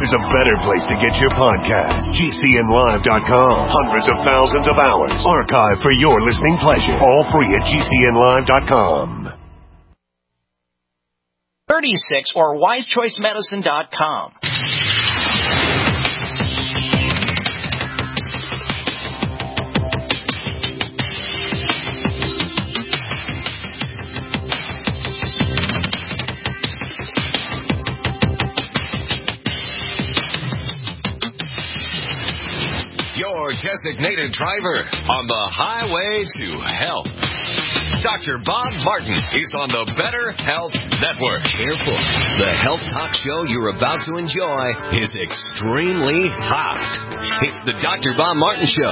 there's a better place to get your podcast. GCNlive.com. Hundreds of thousands of hours archived for your listening pleasure. All free at GCNlive.com. 36 or wisechoicemedicine.com. Your designated driver on the highway to health. Dr. Bob Martin is on the Better Health Network. Careful. The health talk show you're about to enjoy is extremely hot. It's the Dr. Bob Martin Show.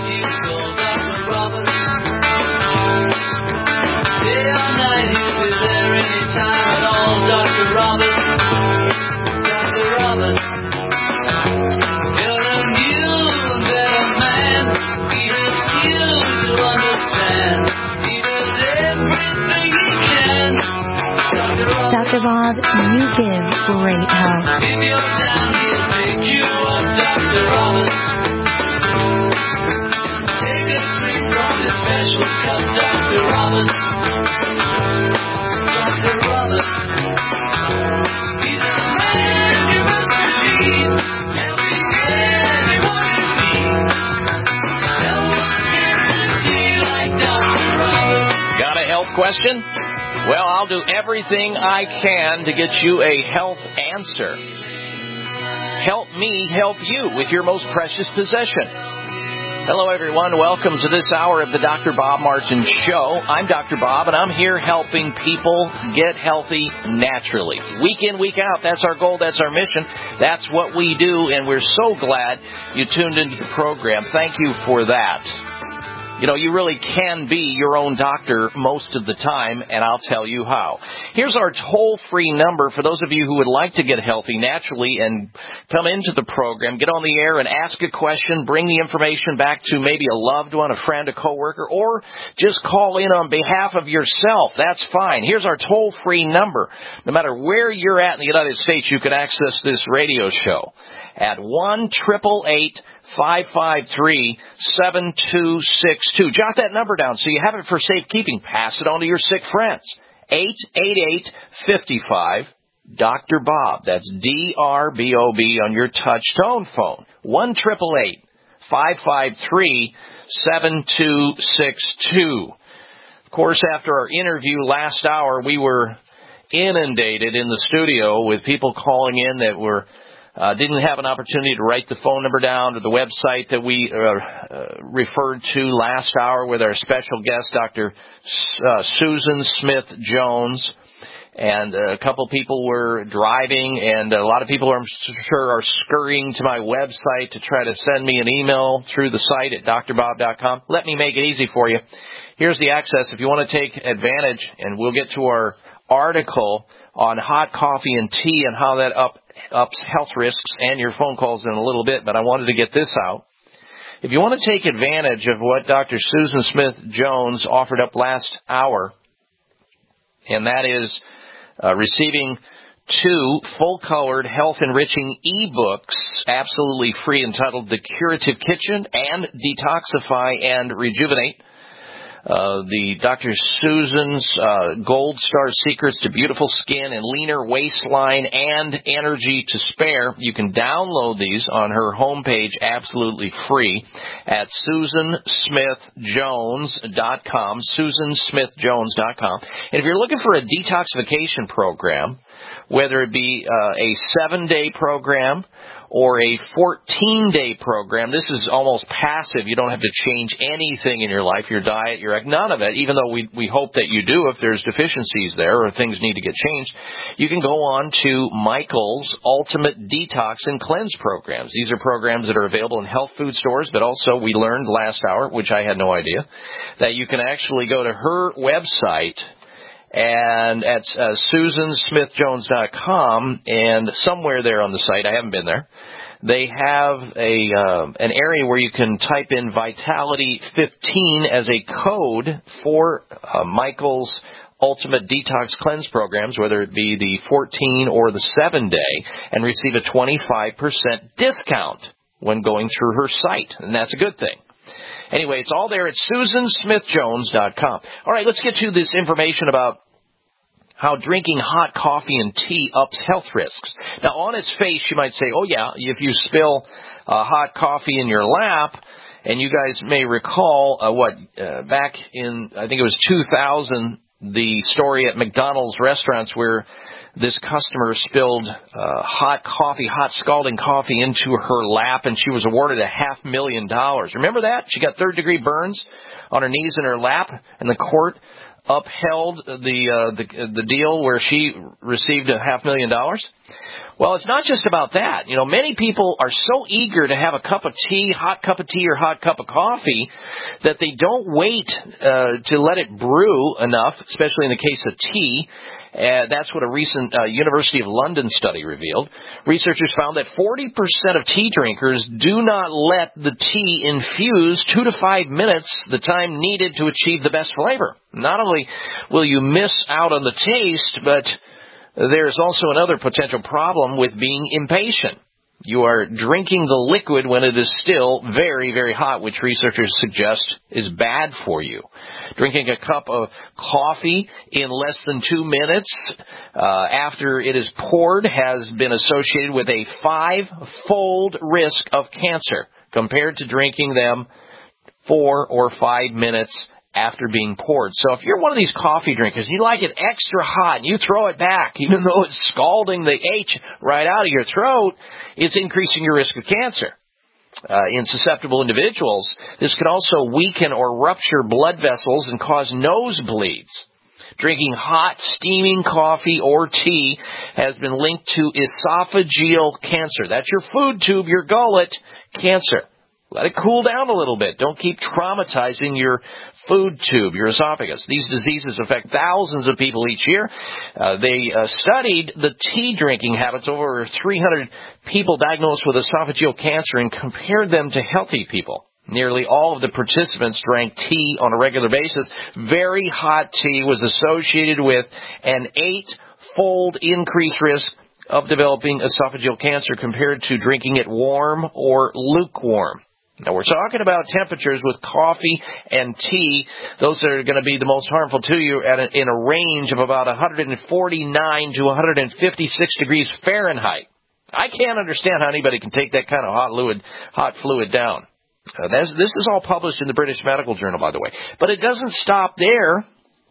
Day or night, he'll be there anytime at all. Dr. Robert. Dr. Robert. You're a new and better man. He helps you to understand. He does everything he can. Dr. Bob, you give great help. If you're down, he'll pick you up, Dr. Robert. Take a drink from his special cup, Dr. Robert. Dr. Robert. He's a man you must believe. Helping anyone in need. No one gets to be like Dr. Robert. Got a health question? Well, I'll do everything I can to get you a health answer. Help me help you with your most precious possession. Hello, everyone. Welcome to this hour of the Dr. Bob Martin Show. I'm Dr. Bob, and I'm here helping people get healthy naturally. Week in, week out, that's our goal, that's our mission. That's what we do, and we're so glad you tuned into the program. Thank you for that. You know, you really can be your own doctor most of the time, and I'll tell you how. Here's our toll-free number for those of you who would like to get healthy naturally and come into the program, get on the air and ask a question, bring the information back to maybe a loved one, a friend, a coworker, or just call in on behalf of yourself. That's fine. Here's our toll-free number. No matter where you're at in the United States, you can access this radio show at 1-888-553-7262. Jot that number down so you have it for safekeeping. Pass it on to your sick friends. 888-55 Dr. Bob. That's D-R-B-O-B on your touch tone phone. 1-888-553-7262. Of course, after our interview last hour, we were inundated in the studio with people calling in that were didn't have an opportunity to write the phone number down or the website that we referred to last hour with our special guest, Dr. Susan Smith-Jones. And a couple people were driving, and a lot of people, I'm sure, are scurrying to my website to try to send me an email through the site at drbob.com. Let me make it easy for you. Here's the access. If you want to take advantage, and we'll get to our article on hot coffee and tea and how that ups health risks and your phone calls in a little bit, but I wanted to get this out. If you want to take advantage of what Dr. Susan Smith-Jones offered up last hour, and that is receiving 2 full-colored, health-enriching e-books, absolutely free, entitled The Curative Kitchen and Detoxify and Rejuvenate. The Dr. Susan's Gold Star Secrets to Beautiful Skin and Leaner Waistline and Energy to Spare. You can download these on her homepage absolutely free at SusanSmithJones.com, SusanSmithJones.com. And if you're looking for a detoxification program, whether it be a 7-day program or a 14-day program, this is almost passive. You don't have to change anything in your life, your diet, none of it, even though we hope that you do if there's deficiencies there or things need to get changed. You can go on to Michael's Ultimate Detox and Cleanse programs. These are programs that are available in health food stores, but also we learned last hour, which I had no idea, that you can actually go to her website and at SusanSmithJones.com, and somewhere there on the site, I haven't been there, they have an area where you can type in Vitality 15 as a code for Michael's Ultimate Detox Cleanse programs, whether it be the 14 or the 7-day, and receive a 25% discount when going through her site, and that's a good thing. Anyway, it's all there at SusanSmithJones.com. All right, let's get to this information about how drinking hot coffee and tea ups health risks. Now, on its face, you might say, oh, yeah, if you spill hot coffee in your lap, and you guys may recall back in, I think it was 2000, the story at McDonald's restaurants where this customer spilled hot scalding coffee into her lap, and she was awarded $500,000. Remember that? She got third-degree burns on her knees and her lap, and the court upheld the deal where she received $500,000. Well, it's not just about that. You know, many people are so eager to have a cup of tea, hot cup of tea or hot cup of coffee, that they don't wait to let it brew enough, especially in the case of tea. That's what a recent University of London study revealed. Researchers found that 40% of tea drinkers do not let the tea infuse 2 to 5 minutes, the time needed to achieve the best flavor. Not only will you miss out on the taste, but there's also another potential problem with being impatient. You are drinking the liquid when it is still very, very hot, which researchers suggest is bad for you. Drinking a cup of coffee in less than 2 minutes after it is poured has been associated with a 5-fold risk of cancer compared to drinking them 4 or 5 minutes after being poured. So if you're one of these coffee drinkers and you like it extra hot and you throw it back, even though it's scalding the H right out of your throat, it's increasing your risk of cancer. In susceptible individuals, this can also weaken or rupture blood vessels and cause nosebleeds. Drinking hot, steaming coffee or tea has been linked to esophageal cancer. That's your food tube, your gullet cancer. Let it cool down a little bit. Don't keep traumatizing your food tube, your esophagus. These diseases affect thousands of people each year. They studied the tea drinking habits of over 300 people diagnosed with esophageal cancer and compared them to healthy people. Nearly all of the participants drank tea on a regular basis. Very hot tea was associated with an 8-fold increased risk of developing esophageal cancer compared to drinking it warm or lukewarm. Now, we're talking about temperatures with coffee and tea. Those are going to be the most harmful to you in a range of about 149 to 156 degrees Fahrenheit. I can't understand how anybody can take that kind of hot fluid down. This is all published in the British Medical Journal, by the way. But it doesn't stop there.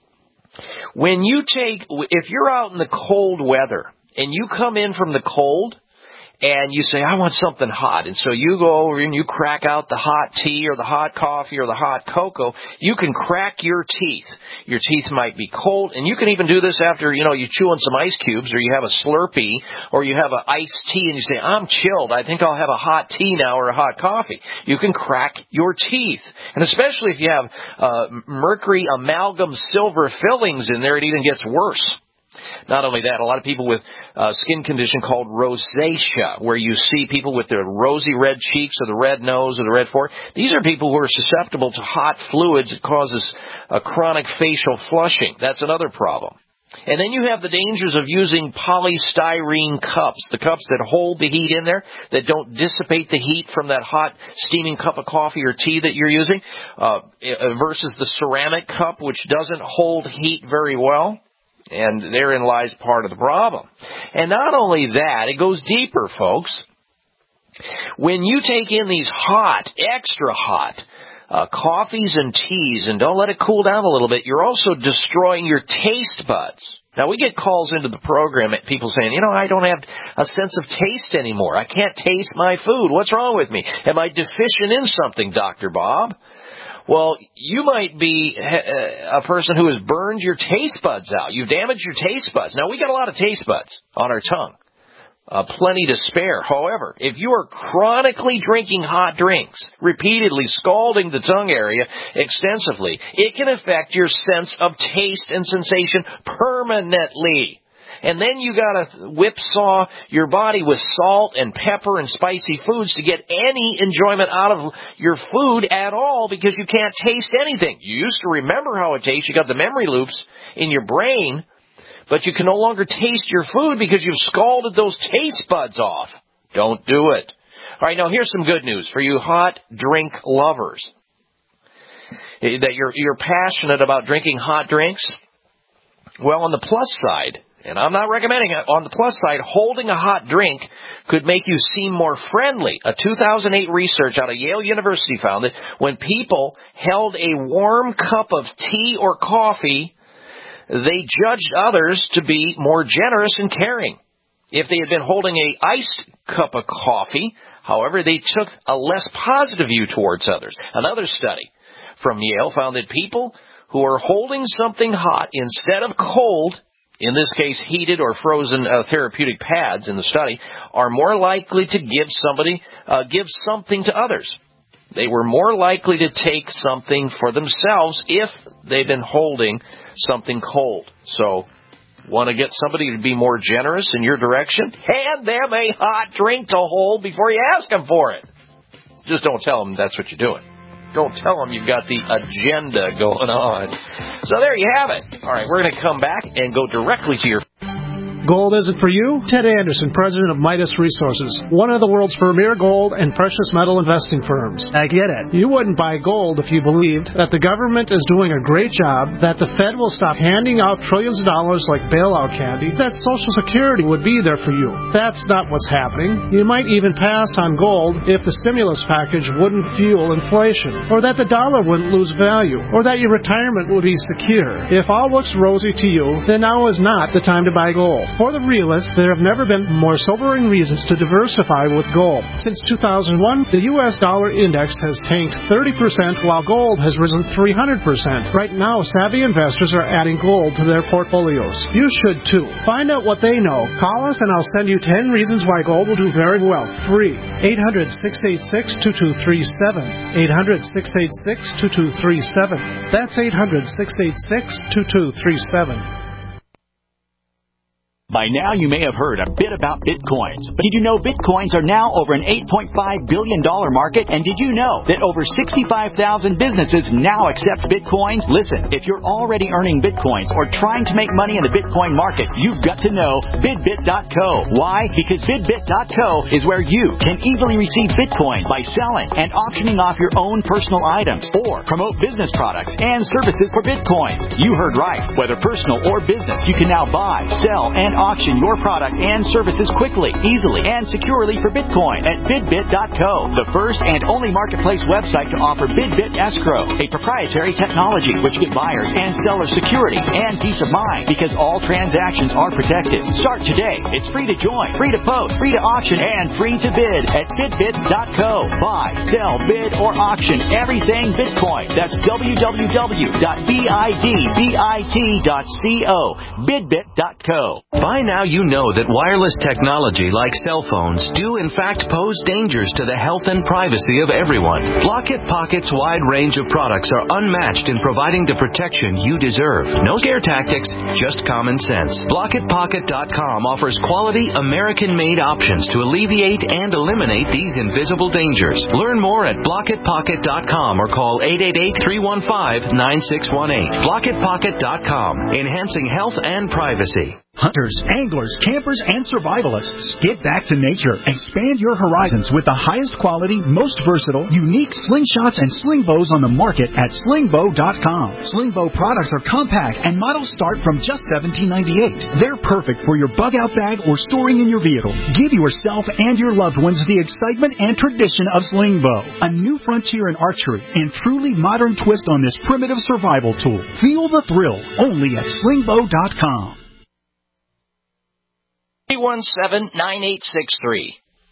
If you're out in the cold weather and you come in from the cold, and you say, I want something hot. And so you go over and you crack out the hot tea or the hot coffee or the hot cocoa. You can crack your teeth. Your teeth might be cold. And you can even do this after, you chew on some ice cubes or you have a Slurpee or you have an iced tea and you say, I'm chilled. I think I'll have a hot tea now or a hot coffee. You can crack your teeth. And especially if you have mercury amalgam silver fillings in there, it even gets worse. Not only that, a lot of people with a skin condition called rosacea, where you see people with their rosy red cheeks or the red nose or the red forehead. These are people who are susceptible to hot fluids. It causes a chronic facial flushing. That's another problem. And then you have the dangers of using polystyrene cups, the cups that hold the heat in there, that don't dissipate the heat from that hot steaming cup of coffee or tea that you're using, versus the ceramic cup, which doesn't hold heat very well. And therein lies part of the problem. And not only that, it goes deeper, folks. When you take in these hot, extra hot coffees and teas and don't let it cool down a little bit, you're also destroying your taste buds. Now, we get calls into the program at people saying, I don't have a sense of taste anymore. I can't taste my food. What's wrong with me? Am I deficient in something, Dr. Bob? Well, you might be a person who has burned your taste buds out. You've damaged your taste buds. Now, we got a lot of taste buds on our tongue. Plenty to spare. However, if you are chronically drinking hot drinks, repeatedly scalding the tongue area extensively, it can affect your sense of taste and sensation permanently. And then you gotta whipsaw your body with salt and pepper and spicy foods to get any enjoyment out of your food at all because you can't taste anything. You used to remember how it tastes. You got the memory loops in your brain, but you can no longer taste your food because you've scalded those taste buds off. Don't do it. All right, now here's some good news for you hot drink lovers. That you're passionate about drinking hot drinks. Well, on the plus side, and I'm not recommending it, on the plus side, holding a hot drink could make you seem more friendly. A 2008 research out of Yale University found that when people held a warm cup of tea or coffee, they judged others to be more generous and caring. If they had been holding an iced cup of coffee, however, they took a less positive view towards others. Another study from Yale found that people who are holding something hot instead of cold, in this case heated or frozen therapeutic pads in the study, are more likely to give something to others. They were more likely to take something for themselves if they've been holding something cold. So, want to get somebody to be more generous in your direction? Hand them a hot drink to hold before you ask them for it. Just don't tell them that's what you're doing. Don't tell them you've got the agenda going on. So there you have it. All right, we're going to come back and go directly to your... Gold isn't for you? Ted Anderson, president of Midas Resources, one of the world's premier gold and precious metal investing firms. I get it. You wouldn't buy gold if you believed that the government is doing a great job, that the Fed will stop handing out trillions of dollars like bailout candy, that Social Security would be there for you. That's not what's happening. You might even pass on gold if the stimulus package wouldn't fuel inflation, or that the dollar wouldn't lose value, or that your retirement would be secure. If all looks rosy to you, then now is not the time to buy gold. For the realists, there have never been more sobering reasons to diversify with gold. Since 2001, the U.S. dollar index has tanked 30%, while gold has risen 300%. Right now, savvy investors are adding gold to their portfolios. You should too. Find out what they know. Call us and I'll send you 10 reasons why gold will do very well. Free. 800-686-2237. 800-686-2237. That's 800-686-2237. By now, you may have heard a bit about Bitcoins. But did you know Bitcoins are now over an $8.5 billion market? And did you know that over 65,000 businesses now accept Bitcoins? Listen, if you're already earning Bitcoins or trying to make money in the Bitcoin market, you've got to know BidBit.co. Why? Because BidBit.co is where you can easily receive Bitcoin by selling and auctioning off your own personal items or promote business products and services for Bitcoins. You heard right. Whether personal or business, you can now buy, sell, and auction your product and services quickly, easily, and securely for Bitcoin at BidBit.co, the first and only marketplace website to offer BidBit Escrow, a proprietary technology which gives buyers and sellers security and peace of mind because all transactions are protected. Start today. It's free to join, free to post, free to auction, and free to bid at BidBit.co. Buy, sell, bid, or auction everything Bitcoin. That's www.bidbit.co. BidBit.co. By now you know that wireless technology like cell phones do in fact pose dangers to the health and privacy of everyone. Blockit Pocket's wide range of products are unmatched in providing the protection you deserve. No scare tactics, just common sense. BlockitPocket.com offers quality American-made options to alleviate and eliminate these invisible dangers. Learn more at BlockitPocket.com or call 888-315-9618. BlockitPocket.com, enhancing health and privacy. Hunters, anglers, campers, and survivalists, get back to nature. Expand your horizons with the highest quality, most versatile, unique slingshots and sling bows on the market at slingbow.com. Slingbow products are compact and models start from just $17.98. They're perfect for your bug-out bag or storing in your vehicle. Give yourself and your loved ones the excitement and tradition of Slingbow, a new frontier in archery and truly modern twist on this primitive survival tool. Feel the thrill only at slingbow.com. 317-9863.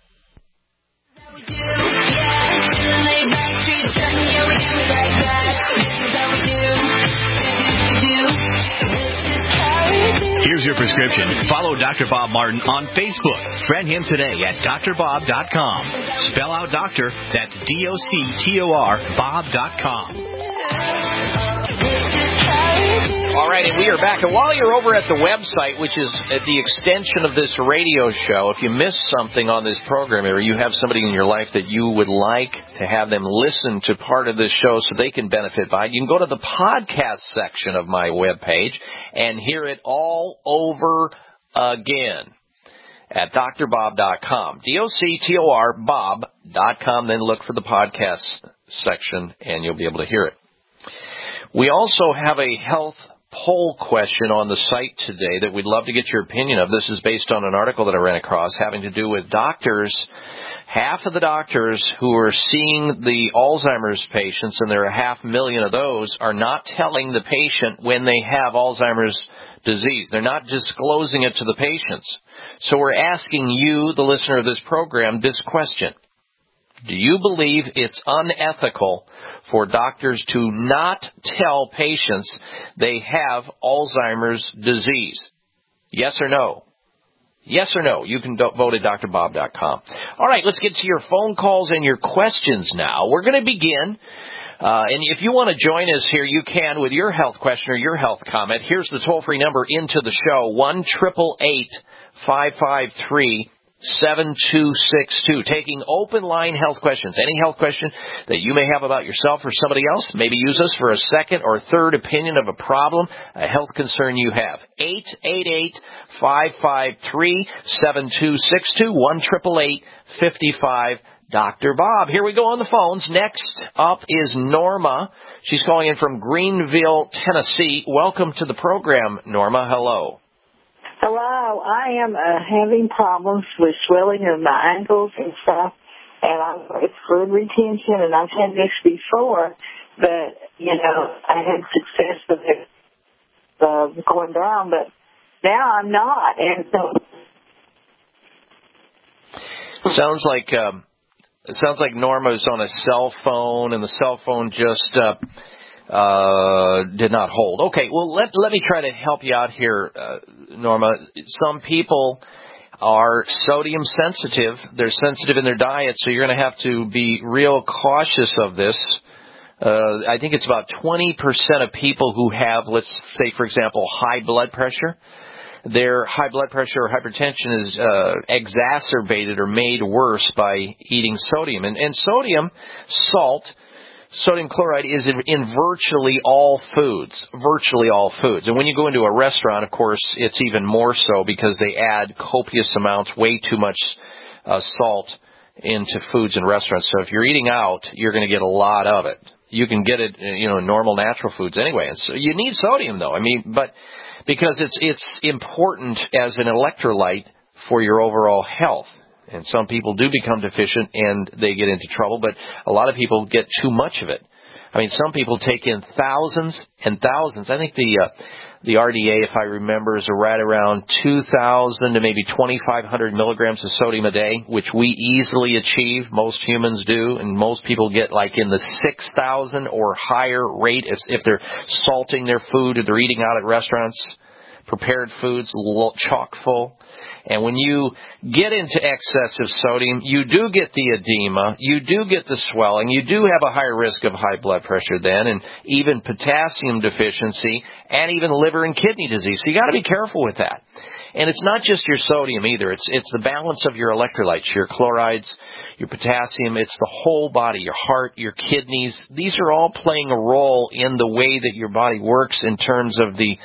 Here's your prescription. Follow Dr. Bob Martin on Facebook. Friend him today at drbob.com. Spell out doctor, that's DOCTOR, Bob.com. All right, and we are back. And while you're over at the website, which is at the extension of this radio show, if you missed something on this program or you have somebody in your life that you would like to have them listen to part of this show so they can benefit by it, you can go to the podcast section of my webpage and hear it all over again at drbob.com. DOCTOR Bob.com. Then look for the podcast section and you'll be able to hear it. We also have a health poll question on the site today that we'd love to get your opinion of. This is based on an article that I ran across having to do with doctors. Half of the doctors who are seeing the Alzheimer's patients, and there are 500,000 of those, are not telling the patient when they have Alzheimer's disease. They're not disclosing it to the patients. So we're asking you, the listener of this program, this question. Do you believe it's unethical for doctors to not tell patients they have Alzheimer's disease? Yes or no? Yes or no? You can vote at drbob.com. All right, let's get to your phone calls and your questions now. We're going to begin. And if you want to join us here, you can with your health question or your health comment. Here's the toll-free number into the show, 1-888-553-7262. Taking open line health questions. Any health question that you may have about yourself or somebody else, maybe use us for a second or third opinion of a problem, a health concern you have. 888-553-7262, 1-888-55 Dr. Bob. Here we go on the phones. Next up is Norma. She's calling in from Greenville, Tennessee. Welcome to the program, Norma. Hello. Hello. I am having problems with swelling of my ankles and stuff, and it's fluid retention, and I've had this before, but, I had success with it going down, but now I'm not, and so... Sounds like Norma's on a cell phone, and the cell phone just did not hold. Okay, well, let me try to help you out here, Norma. Some people are sodium sensitive. They're sensitive in their diet, so you're going to have to be real cautious of this. I think it's about 20% of people who have, let's say, for example, high blood pressure. Their high blood pressure or hypertension is exacerbated or made worse by eating sodium. And sodium, sodium chloride is in virtually all foods, And when you go into a restaurant, of course, it's even more so because they add copious amounts, way too much salt into foods in restaurants. So if you're eating out, you're going to get a lot of it. You can get it, in normal natural foods anyway. And so you need sodium, though. But because it's important as an electrolyte for your overall health. And some people do become deficient and they get into trouble, but a lot of people get too much of it. Some people take in thousands and thousands. I think the RDA, if I remember, is right around 2,000 to maybe 2,500 milligrams of sodium a day, which we easily achieve. Most humans do, and most people get like in the 6,000 or higher rate if they're salting their food or they're eating out at restaurants, prepared foods, chock full. And when you get into excessive sodium, you do get the edema, you do get the swelling, you do have a higher risk of high blood pressure then, and even potassium deficiency, and even liver and kidney disease. So you got to be careful with that. And it's not just your sodium either. It's the balance of your electrolytes, your chlorides, your potassium. It's the whole body, your heart, your kidneys. These are all playing a role in the way that your body works in terms of the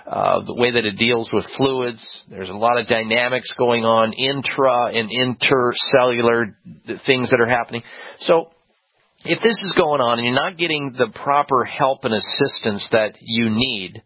way that it deals with fluids. There's a lot of dynamics going on, intra and intercellular things that are happening. So if this is going on and you're not getting the proper help and assistance that you need,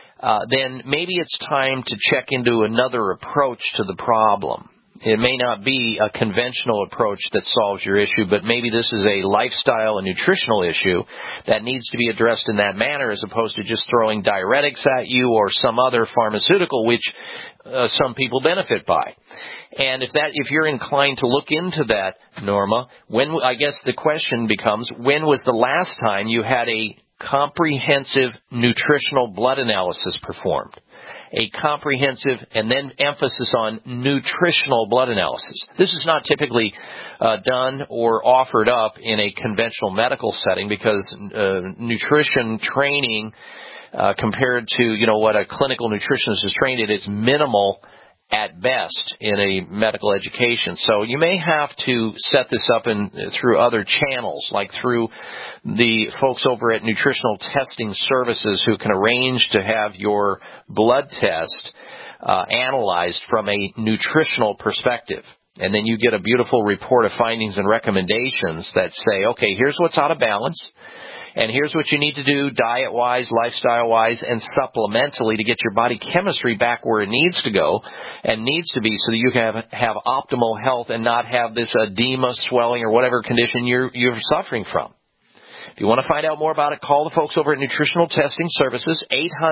then maybe it's time to check into another approach to the problem. It may not be a conventional approach that solves your issue, but maybe this is a lifestyle and nutritional issue that needs to be addressed in that manner as opposed to just throwing diuretics at you or some other pharmaceutical which some people benefit by. And if you're inclined to look into that, Norma, I guess the question becomes, when was the last time you had a comprehensive nutritional blood analysis performed? A comprehensive and then emphasis on nutritional blood analysis. This is not typically done or offered up in a conventional medical setting because nutrition training compared to, what a clinical nutritionist is trained in. It's minimal at best in a medical education. So you may have to set this up through other channels, like through the folks over at Nutritional Testing Services who can arrange to have your blood test analyzed from a nutritional perspective. And then you get a beautiful report of findings and recommendations that say, okay, here's what's out of balance. And here's what you need to do diet-wise, lifestyle-wise, and supplementally to get your body chemistry back where it needs to go and needs to be so that you can have optimal health and not have this edema, swelling, or whatever condition you're suffering from. If you want to find out more about it, call the folks over at Nutritional Testing Services,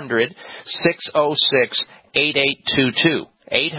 800-606-8822.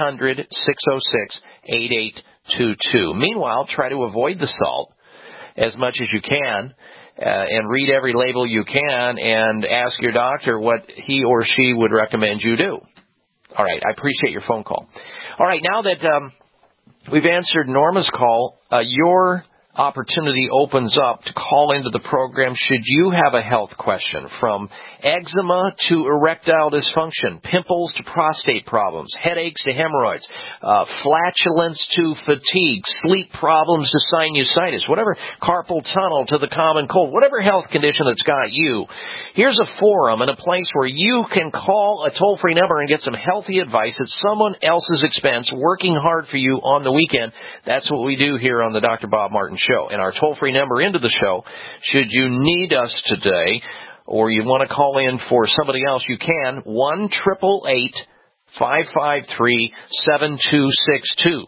800-606-8822. Meanwhile, try to avoid the salt as much as you can. And read every label you can and ask your doctor what he or she would recommend you do. All right, I appreciate your phone call. All right, now that we've answered Norma's call, your opportunity opens up to call into the program should you have a health question, from eczema to erectile dysfunction, pimples to prostate problems, headaches to hemorrhoids, flatulence to fatigue, sleep problems to sinusitis, whatever, carpal tunnel to the common cold, whatever health condition that's got you. Here's a forum and a place where you can call a toll-free number and get some healthy advice at someone else's expense, working hard for you on the weekend. That's what we do here on the Dr. Bob Martin Show. And our toll-free number into the show, should you need us today or you want to call in for somebody else, you can, 1-888-553-7262,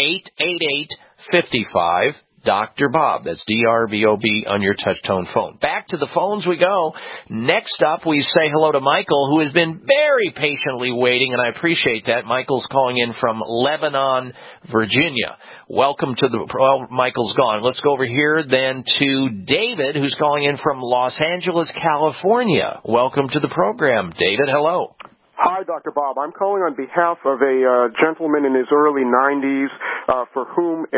888-55 Dr. Bob. That's D-R-B-O-B on your touch-tone phone. Back to the phones we go. Next up, we say hello to Michael, who has been very patiently waiting, and I appreciate that. Michael's calling in from Lebanon, Virginia. Welcome to the... Well, Michael's gone. Let's go over here then to David, who's calling in from Los Angeles, California. Welcome to the program. David, hello. Hi, Dr. Bob. I'm calling on behalf of a gentleman in his early 90s for whom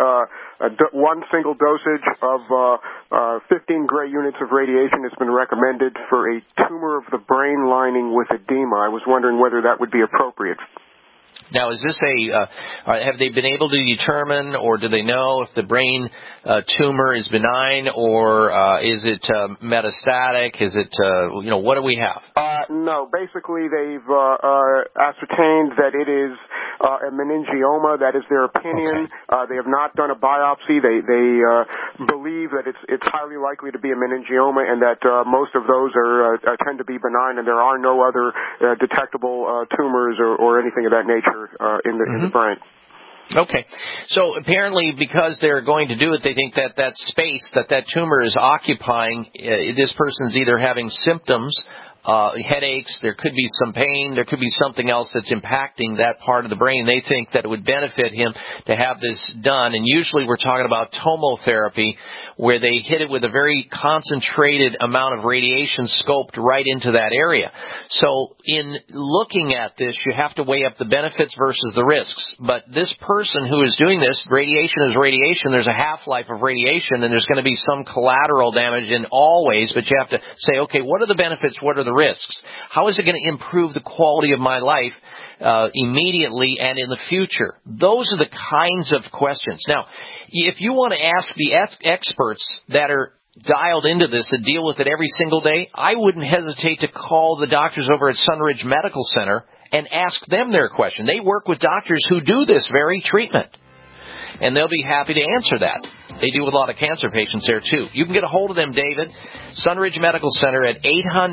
one single dosage of 15 gray units of radiation has been recommended for a tumor of the brain lining with edema. I was wondering whether that would be appropriate. Now, is this have they been able to determine, or do they know if the brain tumor is benign, or is it metastatic? Is it, what do we have? No, basically they've ascertained that it is a meningioma. That is their opinion. Okay. They have not done a biopsy. They believe that it's highly likely to be a meningioma, and that most of those tend to be benign, and there are no other detectable tumors or anything of that nature in the brain. Okay. So apparently because they're going to do it, they think that space that tumor is occupying, this person's either having symptoms, headaches, there could be some pain, there could be something else that's impacting that part of the brain. They think that it would benefit him to have this done. And usually we're talking about tomotherapy, where they hit it with a very concentrated amount of radiation scoped right into that area. So in looking at this, you have to weigh up the benefits versus the risks. But this person who is doing this, radiation is radiation. There's a half-life of radiation, and there's going to be some collateral damage in all ways, but you have to say, okay, what are the benefits? What are the risks? How is it going to improve the quality of my life immediately and in the future? Those are the kinds of questions. Now, if you want to ask the experts that are dialed into this, that deal with it every single day, I wouldn't hesitate to call the doctors over at Sunridge Medical Center and ask them their question. They work with doctors who do this very treatment, and they'll be happy to answer that. They deal with a lot of cancer patients there, too. You can get a hold of them, David, Sunridge Medical Center at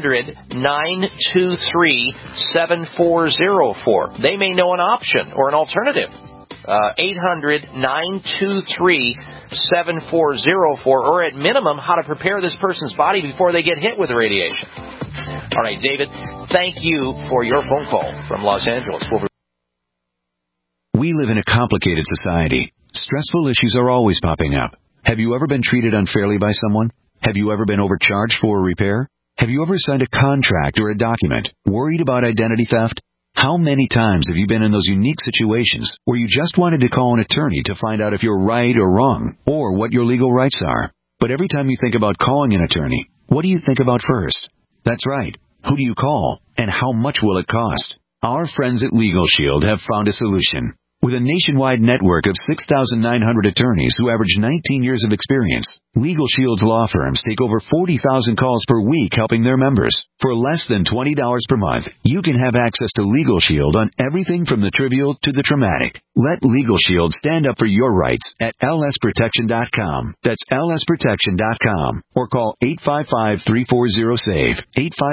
800-923-7404. They may know an option or an alternative. 800-923-7404, or at minimum, how to prepare this person's body before they get hit with the radiation. All right, David, thank you for your phone call from Los Angeles. We live in a complicated society. Stressful issues are always popping up. Have you ever been treated unfairly by someone? Have you ever been overcharged for a repair? Have you ever signed a contract or a document worried about identity theft? How many times have you been in those unique situations where you just wanted to call an attorney to find out if you're right or wrong, or what your legal rights are? But every time you think about calling an attorney, what do you think about first? That's right. Who do you call? And how much will it cost? Our friends at Legal Shield have found a solution. With a nationwide network of 6,900 attorneys who average 19 years of experience, Legal Shield's law firms take over 40,000 calls per week helping their members. For less than $20 per month, you can have access to Legal Shield on everything from the trivial to the traumatic. Let Legal Shield stand up for your rights at lsprotection.com. That's lsprotection.com. Or call 855-340-SAVE,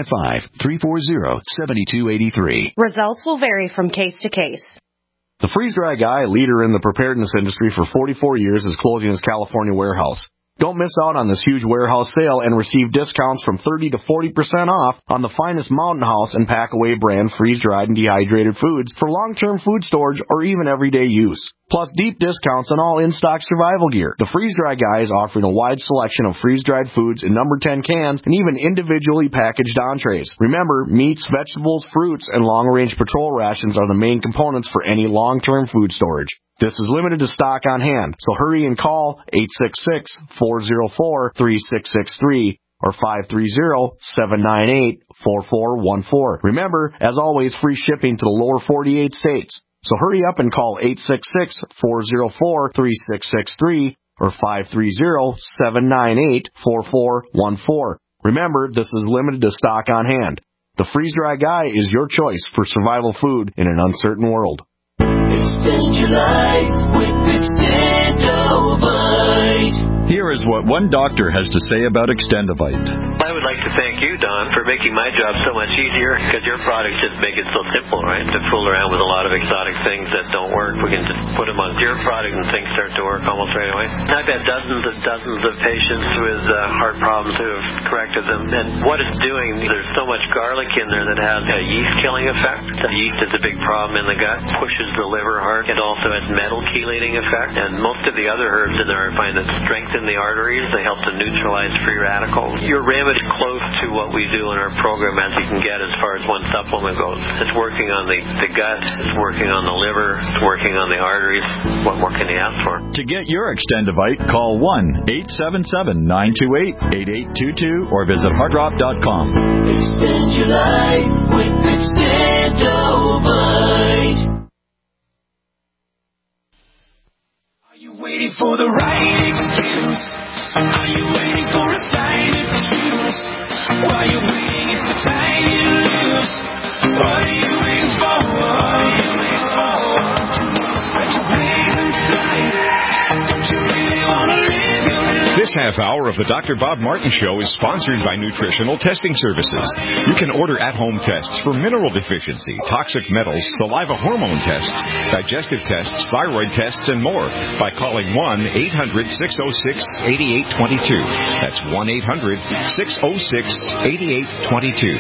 855-340-7283. Results will vary from case to case. The freeze-dry guy, a leader in the preparedness industry for 44 years, is closing his California warehouse. Don't miss out on this huge warehouse sale and receive discounts from 30 to 40% off on the finest Mountain House and Packaway brand freeze-dried and dehydrated foods for long-term food storage or even everyday use. Plus deep discounts on all in-stock survival gear. The Freeze-Dry Guy is offering a wide selection of freeze-dried foods in number 10 cans and even individually packaged entrees. Remember, meats, vegetables, fruits, and long-range patrol rations are the main components for any long-term food storage. This is limited to stock on hand, so hurry and call 866-404-3663 or 530-798-4414. Remember, as always, free shipping to the lower 48 states. So hurry up and call 866-404-3663 or 530-798-4414. Remember, this is limited to stock on hand. The Freeze-Dry Guy is your choice for survival food in an uncertain world. Expand your life with Extendovite. Here is what one doctor has to say about Extendovite. I would like to thank you, Don, for making my job so much easier, because your products just make it so simple, right? To fool around with a lot of exotic things that don't work, we can just put them on your product and things start to work almost right away. I've had dozens and dozens of patients with heart problems who have corrected them, and what it's doing, there's so much garlic in there that has a yeast-killing effect. The yeast is a big problem in the gut, pushes the liver hard. It also has metal chelating effect, and most of the other herbs in there I find that strengthen the arteries. They help to neutralize free radicals. Your remedy is close to what we do in our program as you can get as far as one supplement goes. It's working on the gut, it's working on the liver, it's working on the arteries. What more can you ask for? To get your Extendovite, call 1-877-928-8822 or visit heartdrop.com. Expand your life with Extendovite. Are you waiting for the right excuse? Are you waiting for a sign of excuse? While you're waiting, it's the time you lose. What are you waiting for? What are you waiting for? Let your brains fly. Don't you really want to live your life? This half hour of the Dr. Bob Martin Show is sponsored by Nutritional Testing Services. You can order at-home tests for mineral deficiency, toxic metals, saliva hormone tests, digestive tests, thyroid tests, and more by calling 1-800-606-8822. That's 1-800-606-8822.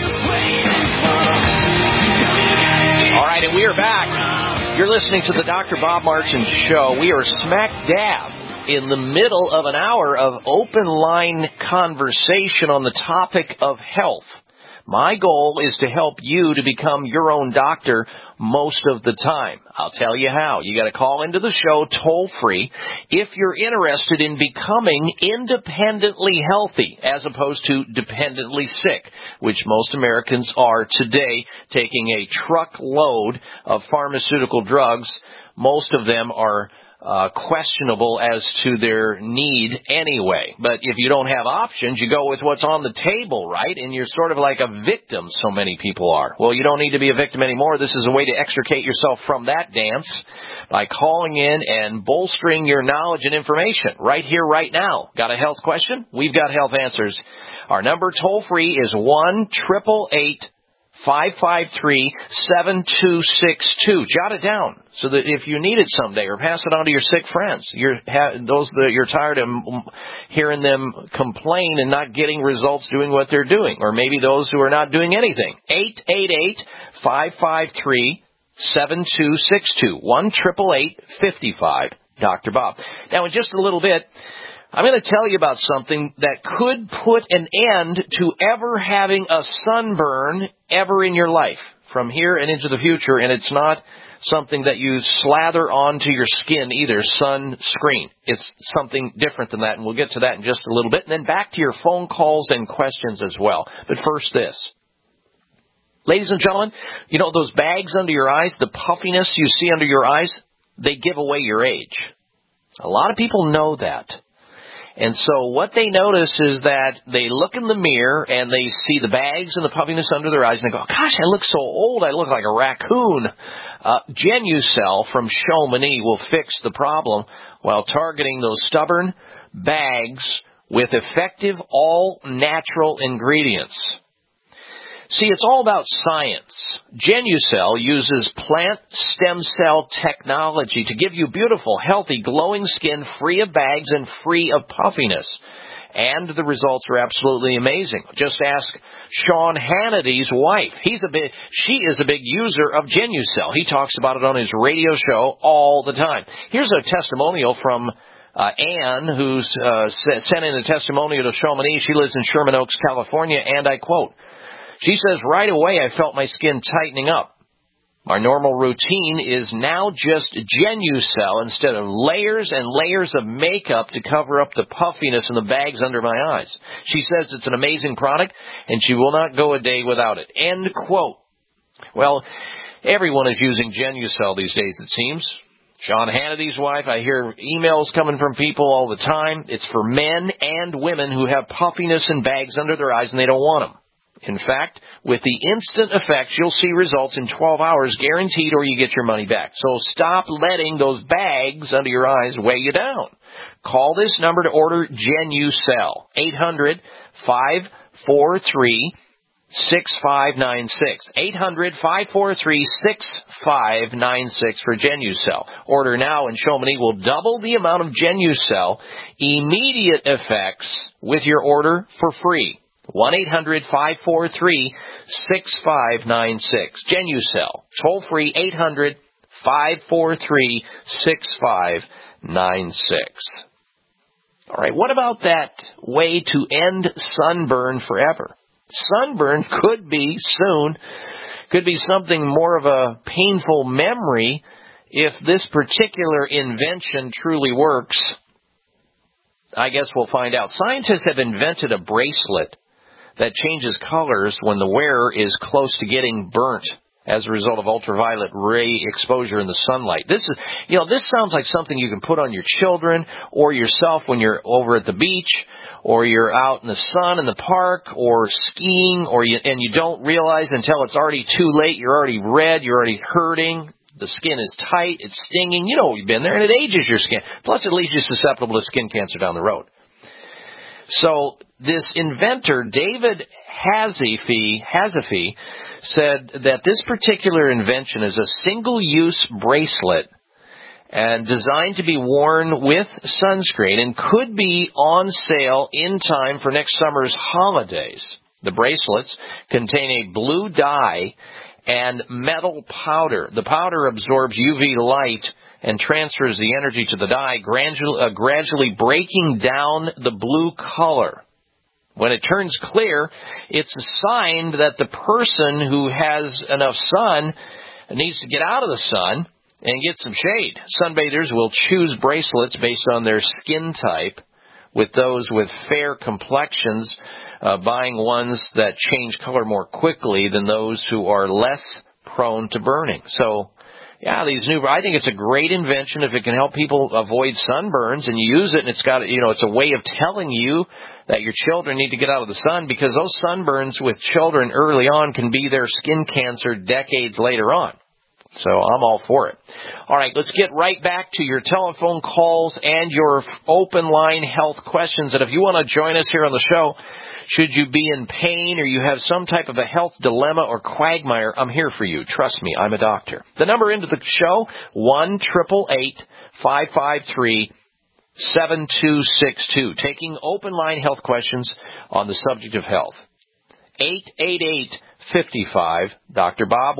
All right, and we are back. You're listening to the Dr. Bob Martin Show. We are smack dab in the middle of an hour of open line conversation on the topic of health. My goal is to help you to become your own doctor most of the time. I'll tell you how. You got to call into the show toll free if you're interested in becoming independently healthy as opposed to dependently sick, which most Americans are today, taking a truckload of pharmaceutical drugs. Most of them are questionable as to their need anyway. But if you don't have options, you go with what's on the table, right? And you're sort of like a victim, so many people are. Well, you don't need to be a victim anymore. This is a way to extricate yourself from that dance by calling in and bolstering your knowledge and information right here, right now. Got a health question? We've got health answers. Our number toll-free is 1-888-553-7262. Jot it down so that if you need it someday, or pass it on to your sick friends, those that you're tired of hearing them complain and not getting results doing what they're doing, or maybe those who are not doing anything. 888-553-7262. 1-888-55 Dr. Bob. Now, in just a little bit, I'm going to tell you about something that could put an end to ever having a sunburn ever in your life from here and into the future, and it's not something that you slather onto your skin either, sunscreen. It's something different than that, and we'll get to that in just a little bit, and then back to your phone calls and questions as well. But first this. Ladies and gentlemen, you know those bags under your eyes, the puffiness you see under your eyes, they give away your age. A lot of people know that. And so what they notice is that they look in the mirror and they see the bags and the puffiness under their eyes and they go, gosh, I look so old. I look like a raccoon. Genucell from Chamonix will fix the problem while targeting those stubborn bags with effective all-natural ingredients. See, it's all about science. Genucell uses plant stem cell technology to give you beautiful, healthy, glowing skin free of bags and free of puffiness. And the results are absolutely amazing. Just ask Sean Hannity's wife. She is a big user of Genucell. He talks about it on his radio show all the time. Here's a testimonial from Ann, who's sent in a testimonial to Chamonix. She lives in Sherman Oaks, California, and I quote, she says, right away I felt my skin tightening up. My normal routine is now just Genucell instead of layers and layers of makeup to cover up the puffiness and the bags under my eyes. She says it's an amazing product and she will not go a day without it. End quote. Well, everyone is using Genucell these days, it seems. Sean Hannity's wife, I hear emails coming from people all the time. It's for men and women who have puffiness and bags under their eyes and they don't want them. In fact, with the instant effects, you'll see results in 12 hours guaranteed or you get your money back. So stop letting those bags under your eyes weigh you down. Call this number to order Genucell, 800-543-6596, 800-543-6596 for Genucell. Order now and Chamonix will double the amount of Genucell, immediate effects with your order for free. 1-800-543-6596. Genucell. Toll free 800-543-6596. All right, what about that way to end sunburn forever? Sunburn could be something more of a painful memory if this particular invention truly works. I guess we'll find out. Scientists have invented a bracelet that changes colors when the wearer is close to getting burnt as a result of ultraviolet ray exposure in the sunlight. This sounds like something you can put on your children or yourself when you're over at the beach or you're out in the sun in the park or skiing and you don't realize until it's already too late. You're already red. You're already hurting. The skin is tight. It's stinging. You know you've been there, and it ages your skin. Plus, it leaves you susceptible to skin cancer down the road. So this inventor, David Hazafi, said that this particular invention is a single-use bracelet and designed to be worn with sunscreen and could be on sale in time for next summer's holidays. The bracelets contain a blue dye and metal powder. The powder absorbs UV light and transfers the energy to the dye, gradually breaking down the blue color. When it turns clear, it's a sign that the person who has enough sun needs to get out of the sun and get some shade. Sunbathers will choose bracelets based on their skin type, with those with fair complexions buying ones that change color more quickly than those who are less prone to burning. So, yeah, I think it's a great invention if it can help people avoid sunburns, and you use it and it's a way of telling you that your children need to get out of the sun, because those sunburns with children early on can be their skin cancer decades later on. So I'm all for it. All right, let's get right back to your telephone calls and your open line health questions. And if you want to join us here on the show, should you be in pain or you have some type of a health dilemma or quagmire, I'm here for you. Trust me, I'm a doctor. The number into the show, 1-888-553-7262. Taking open line health questions on the subject of health. 888-55 Dr. Bob,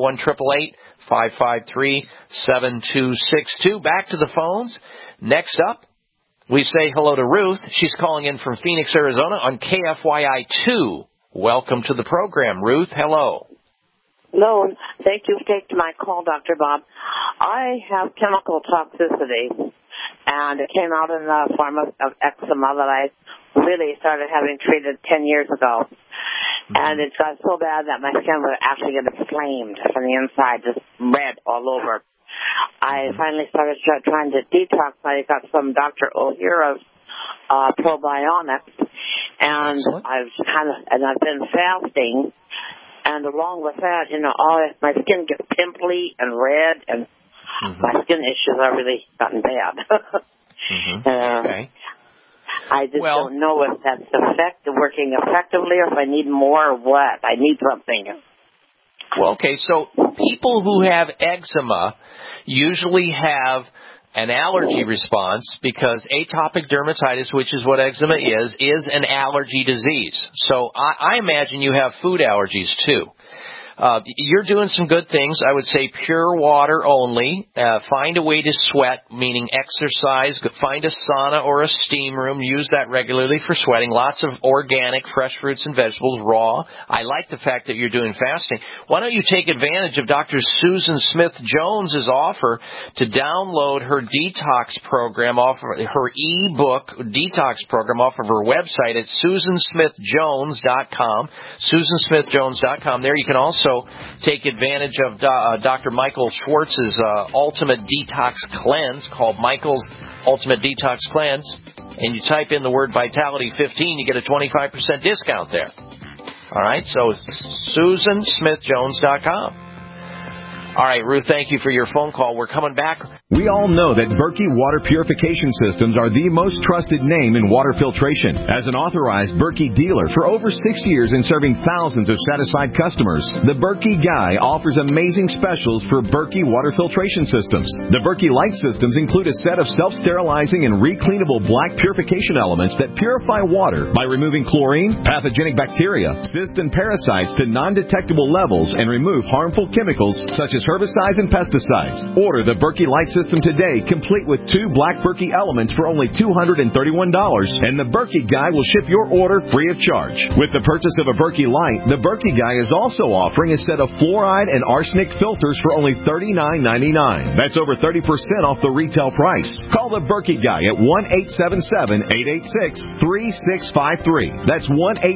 1-888-553-7262. Back to the phones. Next up, we say hello to Ruth. She's calling in from Phoenix, Arizona on KFYI 2. Welcome to the program, Ruth. Hello. Hello. Thank you for taking my call, Dr. Bob. I have chemical toxicity, and it came out in the form of eczema that I really started having treated 10 years ago. And it got so bad that my skin was actually getting inflamed from the inside, just red all over. I finally started trying to detox. I got some Dr. O'Hara's probiotics, and I've been fasting. And along with that, my skin gets pimply and red, and my skin issues are really gotten bad. Okay. I just don't know if that's working effectively, or if I need more or what. I need something. Well, okay, so people who have eczema usually have an allergy response, because atopic dermatitis, which is what eczema is an allergy disease. So I imagine you have food allergies too. You're doing some good things. I would say pure water only. Find a way to sweat, meaning exercise. Find a sauna or a steam room. Use that regularly for sweating. Lots of organic, fresh fruits and vegetables, raw. I like the fact that you're doing fasting. Why don't you take advantage of Dr. Susan Smith-Jones's offer to download her detox program off of her e-book detox program off of her website at SusanSmithJones.com. SusanSmithJones.com. There you can also take advantage of Dr. Michael Schwartz's Ultimate Detox Cleanse, called Michael's Ultimate Detox Cleanse, and you type in the word Vitality15, you get a 25% discount there. All right, so SusanSmithJones.com. All right, Ruth, thank you for your phone call. We're coming back. We all know that Berkey Water Purification Systems are the most trusted name in water filtration. As an authorized Berkey dealer for over 6 years and serving thousands of satisfied customers, the Berkey Guy offers amazing specials for Berkey Water Filtration Systems. The Berkey Light Systems include a set of self-sterilizing and recleanable black purification elements that purify water by removing chlorine, pathogenic bacteria, cysts, and parasites to non-detectable levels and remove harmful chemicals such as herbicides and pesticides. Order the Berkey Light System today, complete with 2 black Berkey elements for only $231, and the Berkey Guy will ship your order free of charge. With the purchase of a Berkey Light, the Berkey Guy is also offering a set of fluoride and arsenic filters for only $39.99. That's over 30% off the retail price. Call the Berkey Guy at 1-877-886-3653. That's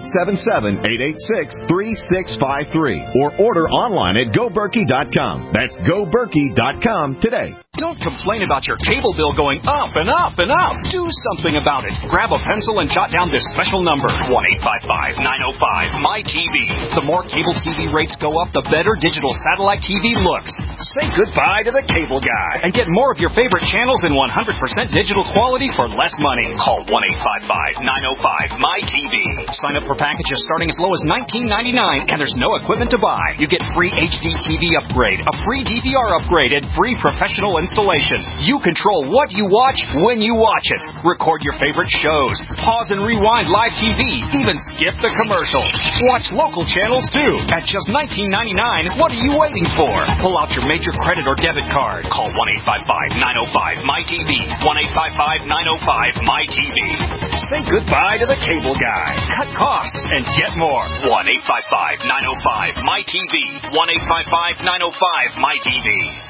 1-877-886-3653. Or order online at GoBerkey.com. That's GoBerkey.com today. Don't complain about your cable bill going up and up and up. Do something about it. Grab a pencil and jot down this special number, 1-855-905-MyTV. The more cable TV rates go up, the better digital satellite TV looks. Say goodbye to the cable guy and get more of your favorite channels in 100% digital quality for less money. Call 1-855-905-MyTV. Sign up for packages starting as low as $19.99, and there's no equipment to buy. You get free HD TV upgrade, a free DVR upgrade, and free professional installation. You control what you watch when you watch it. Record your favorite shows. Pause and rewind live TV. Even skip the commercials. Watch local channels too. At just $19.99, what are you waiting for? Pull out your major credit or debit card. Call 1-855-905-MyTV. 1-855-905-MyTV. Say goodbye to the cable guy. Cut costs and get more. 1-855-905-MyTV. 1-855-905-MyTV.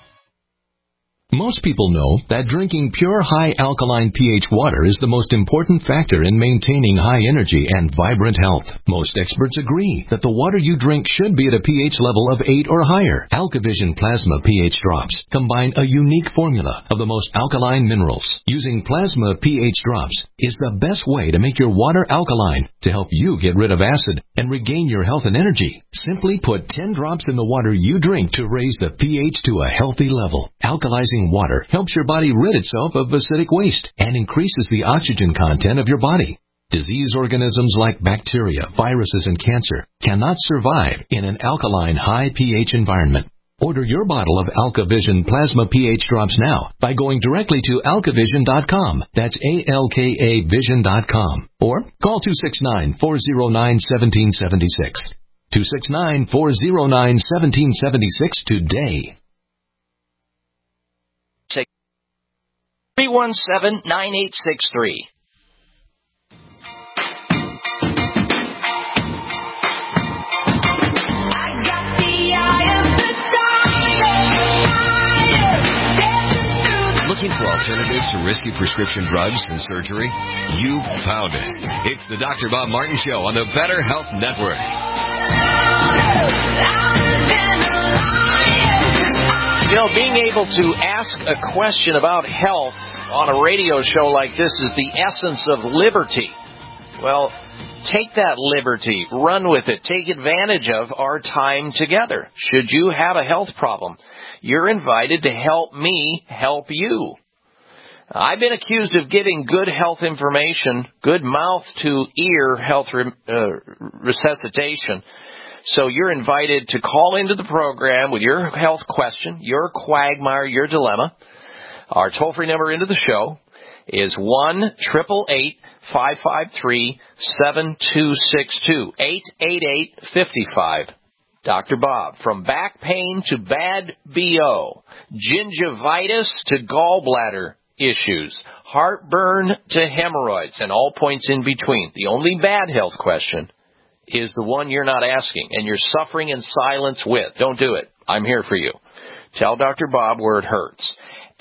Most people know that drinking pure high alkaline pH water is the most important factor in maintaining high energy and vibrant health. Most experts agree that the water you drink should be at a pH level of 8 or higher. AlkaVision Plasma pH drops combine a unique formula of the most alkaline minerals. Using plasma pH drops is the best way to make your water alkaline to help you get rid of acid and regain your health and energy. Simply put 10 drops in the water you drink to raise the pH to a healthy level. Alkalizing water helps your body rid itself of acidic waste and increases the oxygen content of your body. Disease organisms like bacteria, viruses, and cancer cannot survive in an alkaline high pH environment. Order your bottle of AlkaVision Plasma pH drops now by going directly to alkavision.com. That's ALKAvision.com. Or call 269-409-1776. 269-409-1776 today. 317-9863. Looking for alternatives to risky prescription drugs and surgery? You've found it. It's the Dr. Bob Martin Show on the Better Health Network. You know, being able to ask a question about health on a radio show like this is the essence of liberty. Well, take that liberty, run with it, take advantage of our time together. Should you have a health problem, you're invited to help me help you. I've been accused of giving good health information, good mouth-to-ear health resuscitation. So you're invited to call into the program with your health question, your quagmire, your dilemma. Our toll-free number into the show is 1-888-553-7262, 888-55. Dr. Bob, from back pain to bad BO, gingivitis to gallbladder issues, heartburn to hemorrhoids, and all points in between. The only bad health question is the one you're not asking, and you're suffering in silence with. Don't do it. I'm here for you. Tell Dr. Bob where it hurts.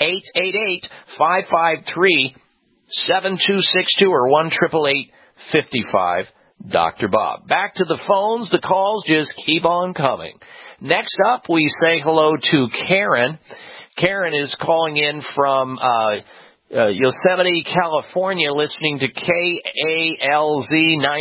888-553-7262 or 1-888-55. Dr. Bob. Back to the phones. The calls just keep on coming. Next up, we say hello to Karen. Karen is calling in from Yosemite, California, listening to KALZ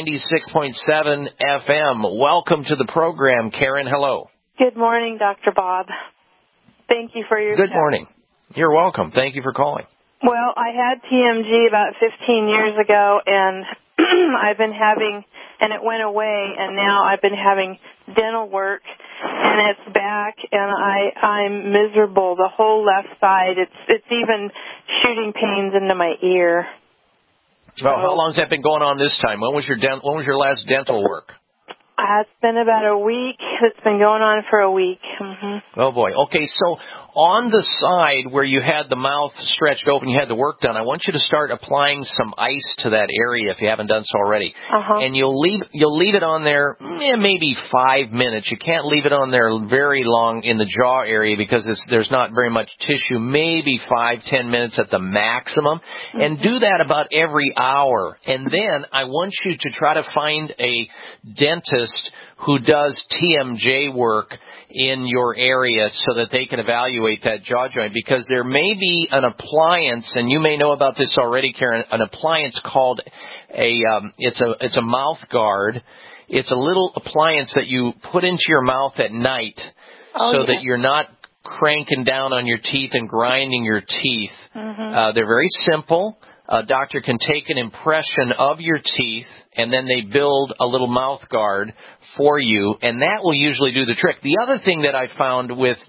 96.7 FM. Welcome to the program, Karen. Hello. Good morning, Dr. Bob. Thank you for your Good morning. You're welcome. Thank you for calling. Well, I had TMG about 15 years ago, and I've been having, and it went away, and now I've been having dental work, and it's back, and I'm miserable. The whole left side, it's even shooting pains into my ear. Well, how long has that been going on this time? When was your last dental work? It's been about a week. It's been going on for a week. Mm-hmm. Oh, boy. Okay, so on the side where you had the mouth stretched open, you had the work done, I want you to start applying some ice to that area if you haven't done so already. And you'll leave it on there maybe 5 minutes. You can't leave it on there very long in the jaw area because there's not very much tissue, maybe 5-10 minutes at the maximum. And do that about every hour. And then I want you to try to find a dentist who does TMJ work in your area so that they can evaluate that jaw joint, because there may be an appliance, and you may know about this already, Karen, an appliance called it's a mouth guard. It's a little appliance that you put into your mouth at night that you're not cranking down on your teeth and grinding your teeth. They're very simple. A doctor can take an impression of your teeth, and then they build a little mouth guard for you, and that will usually do the trick. The other thing that I found with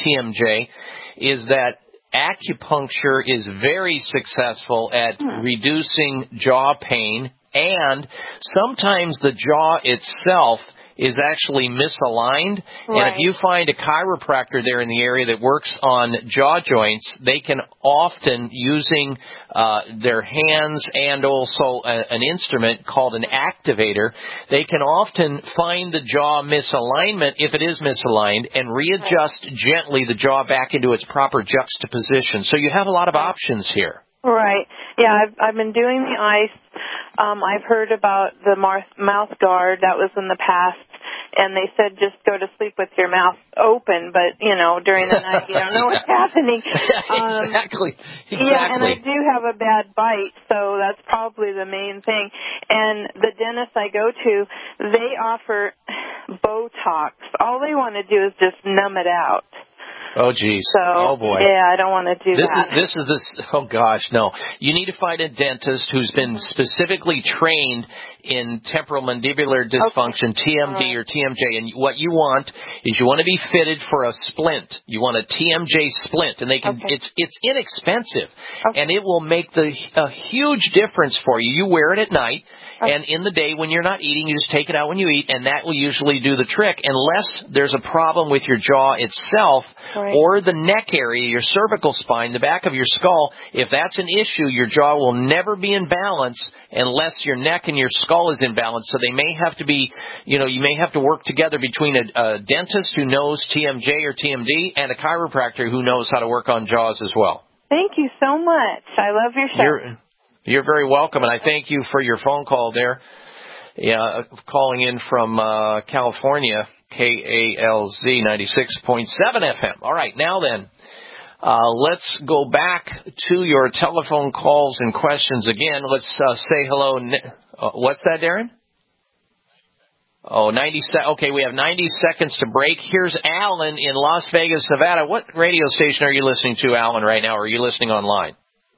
TMJ is that acupuncture is very successful at reducing jaw pain, and sometimes the jaw itself is actually misaligned. And if you find a chiropractor there in the area that works on jaw joints, they can often, using their hands and also an instrument called an activator, they can often find the jaw misalignment, if it is misaligned, and readjust gently the jaw back into its proper juxtaposition. So you have a lot of options here. Right. Yeah, I've been doing the ice. I've heard about the mouth guard. That was in the past. And they said just go to sleep with your mouth open, but, during the night you don't know what's happening. Exactly. Yeah, and I do have a bad bite, so that's probably the main thing. And the dentist I go to, they offer Botox. All they want to do is just numb it out. Oh, geez. So, oh, boy. Yeah, I don't want to do that. Oh, gosh, no. You need to find a dentist who's been specifically trained in temporal-mandibular dysfunction, TMD or TMJ. And what you want is you want to be fitted for a splint. You want a TMJ splint. And they can. It's inexpensive. And it will make a huge difference for you. You wear it at night. And in the day when you're not eating, you just take it out when you eat, and that will usually do the trick, unless there's a problem with your jaw itself or the neck area, your cervical spine, the back of your skull. If that's an issue, your jaw will never be in balance unless your neck and your skull is in balance. So they may have to be, you may have to work together between a dentist who knows TMJ or TMD and a chiropractor who knows how to work on jaws as well. Thank you so much. I love your show. You're very welcome, and I thank you for your phone call there. Yeah, calling in from California, KALZ 96.7 FM. All right, now then, let's go back to your telephone calls and questions again. Let's say hello. What's that, Darren? Oh, 90 okay, we have 90 seconds to break. Here's Alan in Las Vegas, Nevada. What radio station are you listening to, Alan, right now, or are you listening online?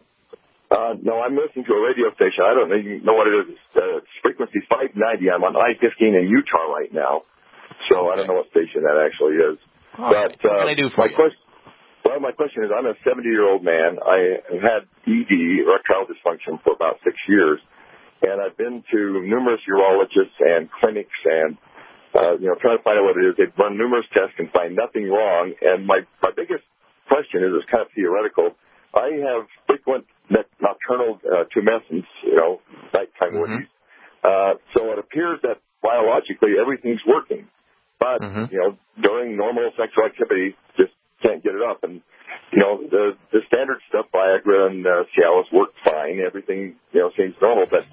No, I'm listening to a radio station. I don't even know what it is. It's frequency 590. I'm on I-15 in Utah right now, so I don't know what station that actually is. All right. What can I do for you? My question is, I'm a 70-year-old man. I have had ED, erectile dysfunction, for about 6 years. And I've been to numerous urologists and clinics and, trying to find out what it is. They've run numerous tests and find nothing wrong. And my biggest question is, it's kind of theoretical. I have frequent nocturnal tumescence, nighttime woodies. So it appears that biologically everything's working. But, during normal sexual activity, just can't get it up. And, the standard stuff, Viagra and Cialis, work fine. Everything, seems normal. But,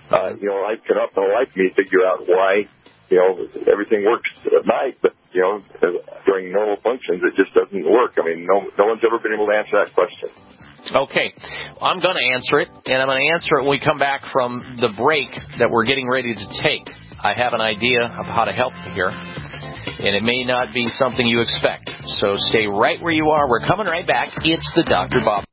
I cannot for the life of me figure out why, everything works at night, but, during normal functions, it just doesn't work. I mean, no one's ever been able to answer that question. Okay. I'm going to answer it, and I'm going to answer it when we come back from the break that we're getting ready to take. I have an idea of how to help you here, and it may not be something you expect. So stay right where you are. We're coming right back. It's the Dr. Bob.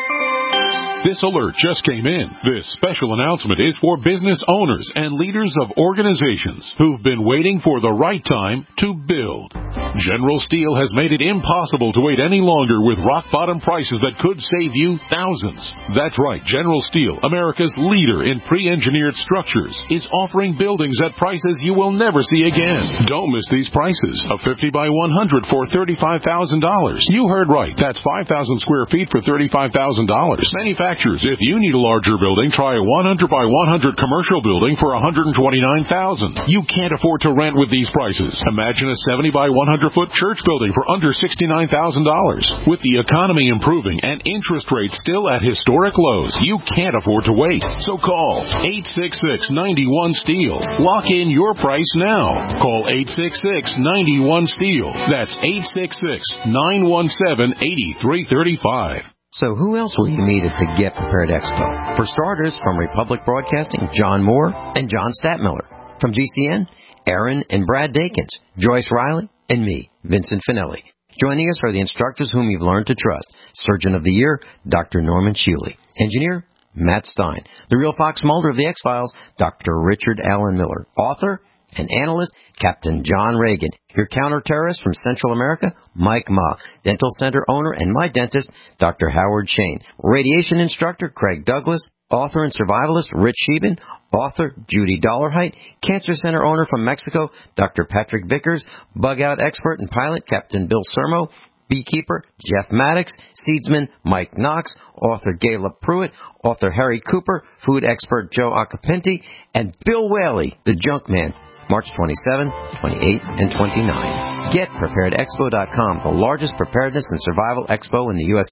This alert just came in. This special announcement is for business owners and leaders of organizations who've been waiting for the right time to build. General Steel has made it impossible to wait any longer with rock-bottom prices that could save you thousands. That's right. General Steel, America's leader in pre-engineered structures, is offering buildings at prices you will never see again. Don't miss these prices. A 50 by 100 for $35,000. You heard right. That's 5,000 square feet for $35,000. Manufacturers, if you need a larger building, try a 100 by 100 commercial building for $129,000. You can't afford to rent with these prices. Imagine a 70 by 100 foot church building for under $69,000. With the economy improving and interest rates still at historic lows, you can't afford to wait. So call 866-91-STEEL. Lock in your price now. Call 866-91-STEEL. That's 866-917-8335. So who else will you meet at the Get Prepared Expo? For starters, from Republic Broadcasting, John Moore and John Statmiller. From GCN, Aaron and Brad Dakins, Joyce Riley, and me, Vincent Finelli. Joining us are the instructors whom you've learned to trust. Surgeon of the Year, Dr. Norman Shealy. Engineer, Matt Stein. The real Fox Mulder of the X-Files, Dr. Richard Allen Miller. Author and analyst, Captain John Reagan. Your counter-terrorist from Central America, Mike Ma. Dental Center owner and my dentist, Dr. Howard Shane. Radiation instructor, Craig Douglas. Author and survivalist, Rich Sheben. Author, Judy Dollarheight. Cancer Center owner from Mexico, Dr. Patrick Vickers. Bug-out expert and pilot, Captain Bill Sermo. Beekeeper, Jeff Maddox. Seedsman, Mike Knox. Author, Gayla Pruitt. Author, Harry Cooper. Food expert, Joe Acapinti. And Bill Whaley, the junk man. March 27, 28, and 29. GetPreparedExpo.com, the largest preparedness and survival expo in the U.S.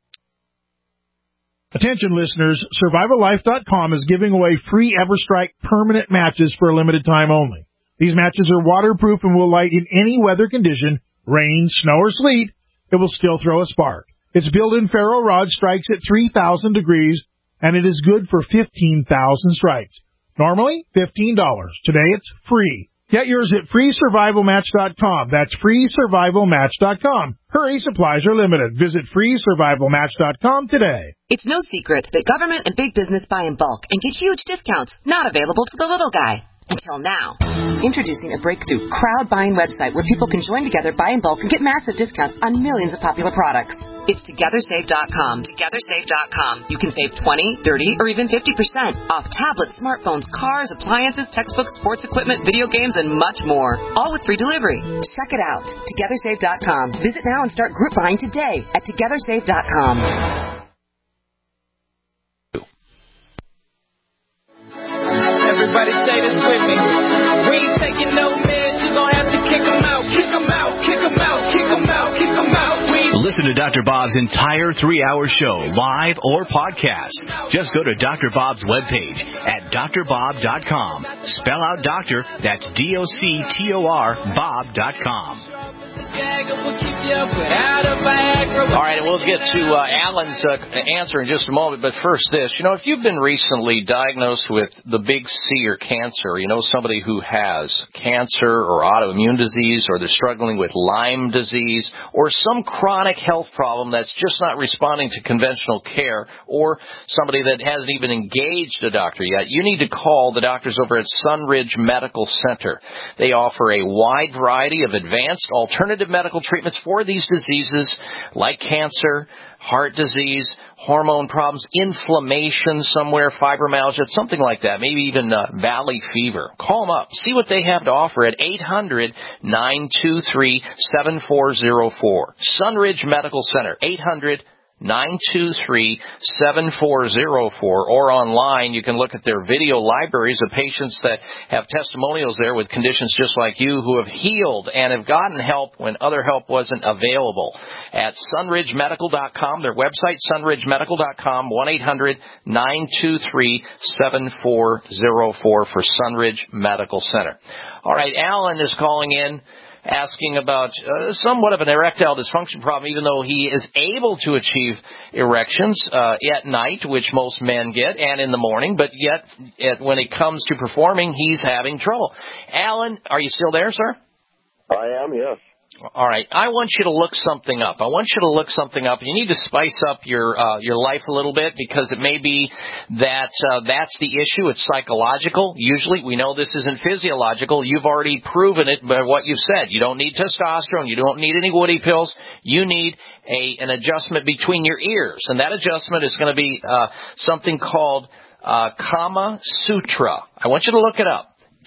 Attention listeners, SurvivalLife.com is giving away free EverStrike permanent matches for a limited time only. These matches are waterproof and will light in any weather condition, rain, snow, or sleet. It will still throw a spark. Its built-in ferro rod strikes at 3,000 degrees, and it is good for 15,000 strikes. Normally, $15. Today, it's free. Get yours at freesurvivalmatch.com. That's freesurvivalmatch.com. Hurry, supplies are limited. Visit freesurvivalmatch.com today. It's no secret that government and big business buy in bulk and get huge discounts not available to the little guy. Until now. Introducing a breakthrough crowd buying website where people can join together, buy in bulk, and get massive discounts on millions of popular products. It's TogetherSave.com. TogetherSave.com. You can save 20, 30, or even 50% off tablets, smartphones, cars, appliances, textbooks, sports equipment, video games, and much more. All with free delivery. Check it out. TogetherSave.com. Visit now and start group buying today at TogetherSave.com. Everybody say this with me. We ain't taking no meds, you gon' have to kick them out, kick them out, kick them out, kick them out, kick them out. listen to Dr. Bob's entire 3-hour show, live or podcast. Just go to Dr. Bob's webpage at drbob.com. Spell out doctor, that's DOCTOR, Bob.com. All right, and we'll get to Alan's answer in just a moment, but first this. You know, if you've been recently diagnosed with the big C or cancer, you know somebody who has cancer or autoimmune disease, or they're struggling with Lyme disease, or some chronic health problem that's just not responding to conventional care, or somebody that hasn't even engaged a doctor yet, you need to call the doctors over at Sunridge Medical Center. They offer a wide variety of advanced alternative medical treatments for these diseases like cancer, heart disease, hormone problems, inflammation somewhere, fibromyalgia, something like that, maybe even valley fever. Call them up. See what they have to offer at 800-923-7404. Sunridge Medical Center, 800-923-7404, or online you can look at their video libraries of patients that have testimonials there with conditions just like you who have healed and have gotten help when other help wasn't available. At sunridgemedical.com, their website, sunridgemedical.com, 1-800-923-7404 for Sunridge Medical Center. All right, Alan is calling in asking about somewhat of an erectile dysfunction problem, even though he is able to achieve erections at night, which most men get, and in the morning, but yet when it comes to performing, he's having trouble. Alan, are you still there, sir? I am, yes. All right. I want you to look something up. You need to spice up your life a little bit, because it may be that that's the issue. It's psychological. Usually, we know this isn't physiological. You've already proven it by what you've said. You don't need testosterone. You don't need any woody pills. You need an adjustment between your ears, and that adjustment is going to be something called Kama Sutra. I want you to look it up.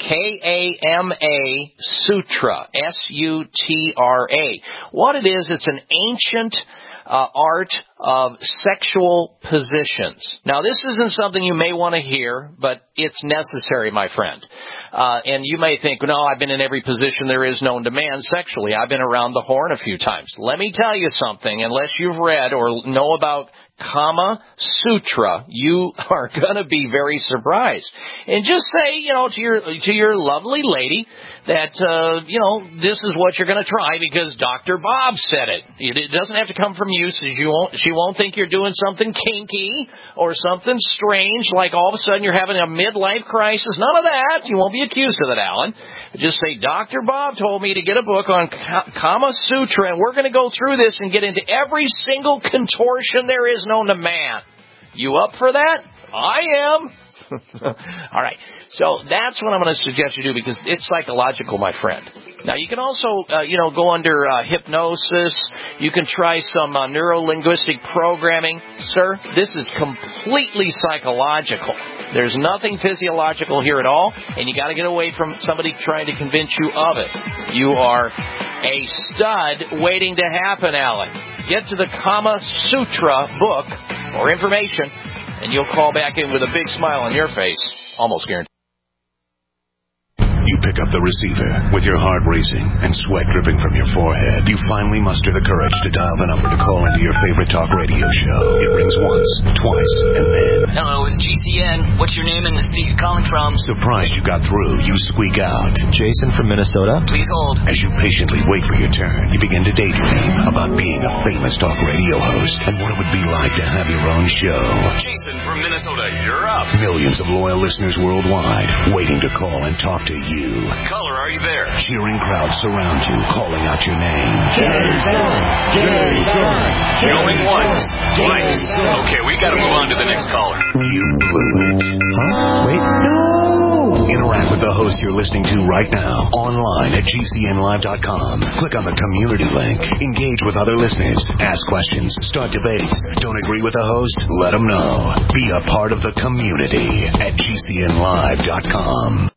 Kama Sutra, S-U-T-R-A. What it is, it's an ancient art of sexual positions. Now, this isn't something you may want to hear, but it's necessary, my friend. And you may think, no, I've been in every position there is known to man sexually. I've been around the horn a few times. Let me tell you something. Unless you've read or know about Kama Sutra, you are going to be very surprised. And just say, to your lovely lady that, this is what you're going to try because Dr. Bob said it. It doesn't have to come from you, so she won't think you're doing something kinky or something strange, like all of a sudden you're having a midlife crisis. None of that. You won't be accused of that, Alan. Just say, Dr. Bob told me to get a book on Kama Sutra, and we're going to go through this and get into every single contortion there is known to man. You up for that? I am. All right. So that's what I'm going to suggest you do, because it's psychological, my friend. Now, you can also, go under hypnosis. You can try some neuro-linguistic programming. Sir, this is completely psychological. There's nothing physiological here at all, and you got to get away from somebody trying to convince you of it. You are a stud waiting to happen, Alan. Get to the Kama Sutra book or information, and you'll call back in with a big smile on your face, almost guaranteed. You pick up the receiver with your heart racing and sweat dripping from your forehead. You finally muster the courage to dial the number to call into your favorite talk radio show. It rings once, twice, and then... Hello, it's GCN. What's your name and the state you're calling from? Surprised you got through, you squeak out. Jason from Minnesota. Please hold. As you patiently wait for your turn, you begin to daydream about being a famous talk radio host and what it would be like to have your own show. Jason from Minnesota, you're up. Millions of loyal listeners worldwide waiting to call and talk to you. Caller, are you there? Cheering crowds surround you, calling out your name. Jason! Jason! Going once, twice. Okay, we gotta move on to the next caller. You blew it. Huh? Wait, no! Interact with the host you're listening to right now, online at GCNlive.com. Click on the community link. Engage with other listeners. Ask questions. Start debates. Don't agree with the host? Let them know. Be a part of the community at GCNlive.com.